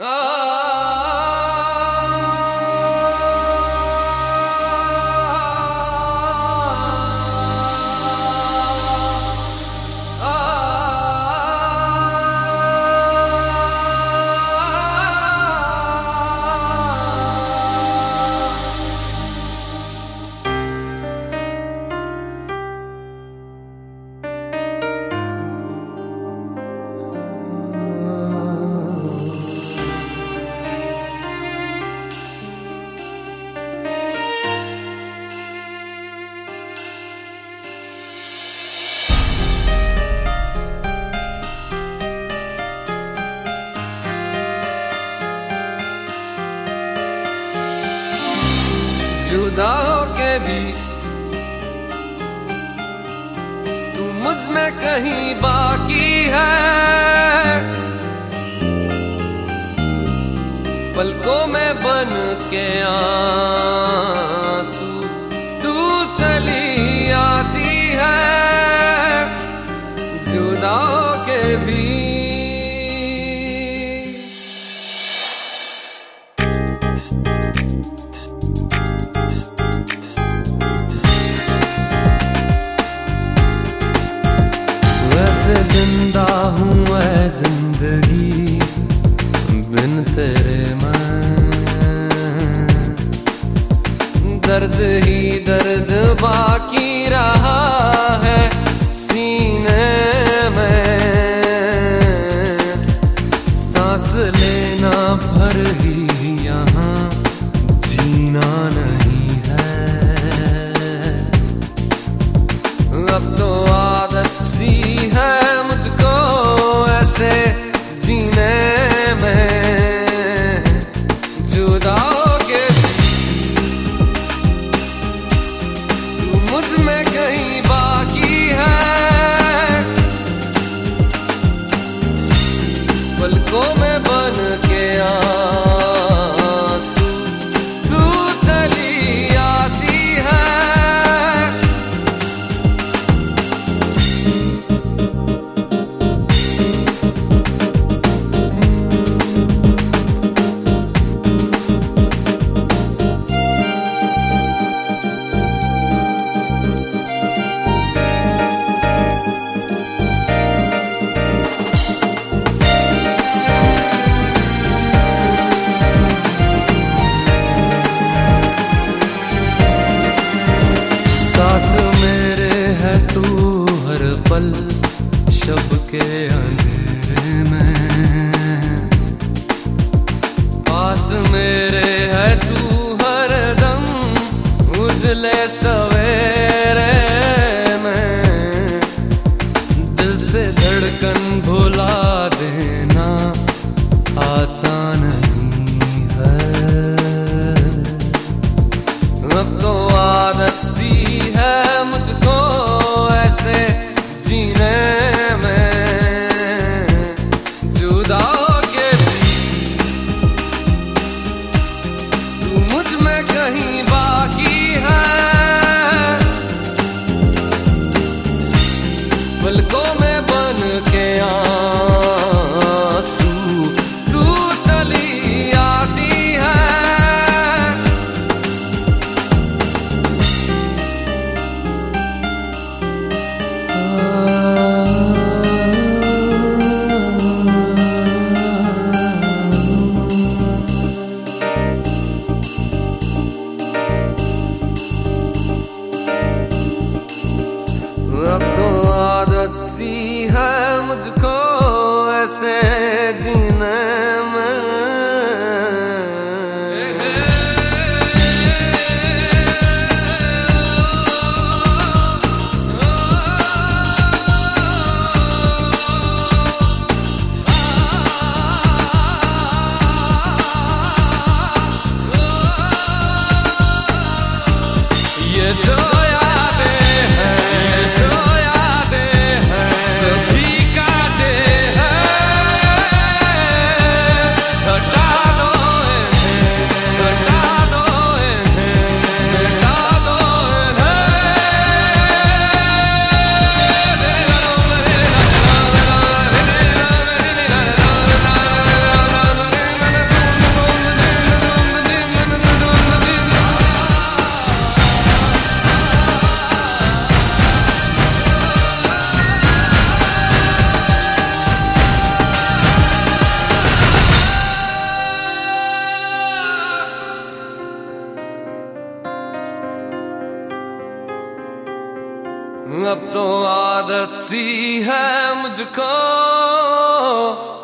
जुदा होके भी तू मुझ में कहीं बाकी है, पलकों में बन के आंसू तू चली आती है। जुदा होके भी जिंदा हूँ मैं जिंदगी बिन तेरे मैं, दर्द ही दर्द बाकी रहा है सीने में, सांस लेना भर ही यहाँ जीना नहीं है। अब तो आदत सी है मुझको ऐसे जीने में, जुदा होके तू मुझ में कहीं बाकी है, पलकों में बन के आंसू तू चली आती है। तू हर पल शब के अंधेरे में, पास मेरे है तू हर दम उजले सवेरे में। दिल से धड़कन भुला देना आसान नहीं है, अब तो आदत सी है मुझको ऐसे जीने में। जुदा होके भी तू मुझ में कहीं बाकी है, पलकों में बन के आंसू तू चली आती है। अब तो आदत सी है मुझको ऐसे जीने में। ये जो अब तो आदत सी है मुझको